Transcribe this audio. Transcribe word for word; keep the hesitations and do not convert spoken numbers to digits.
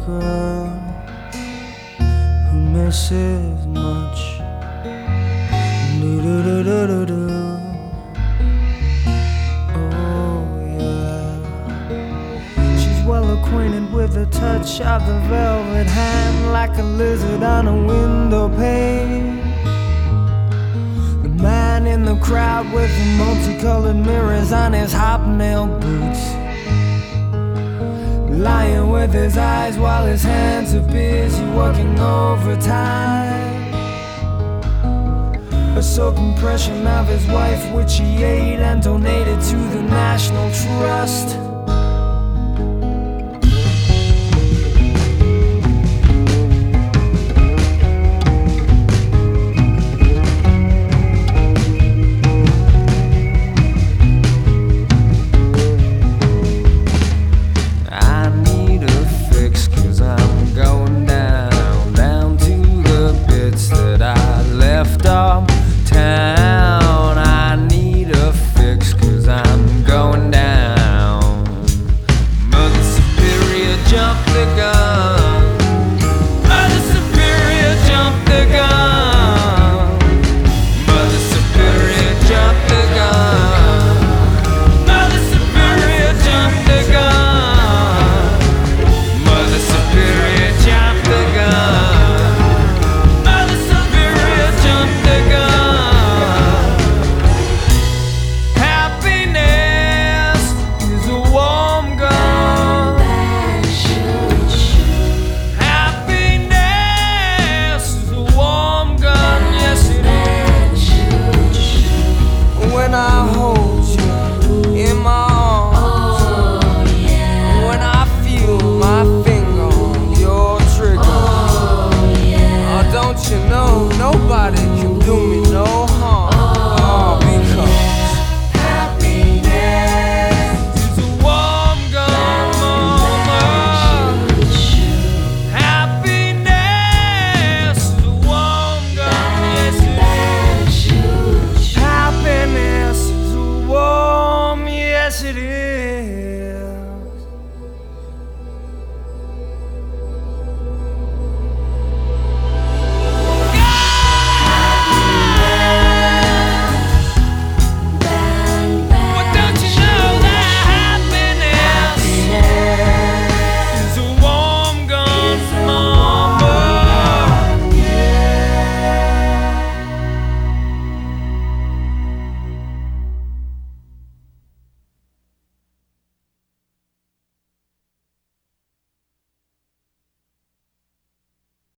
girl who misses much. Do-do-do-do-do-do. Oh yeah. She's well acquainted with the touch of the velvet hand, like a lizard on a window pane. The man in the crowd with the multicolored mirrors on his hobnail boots, lying with his eyes while his hands are busy working overtime. A soaked impression of his wife, which he ate and donated to the National Trust.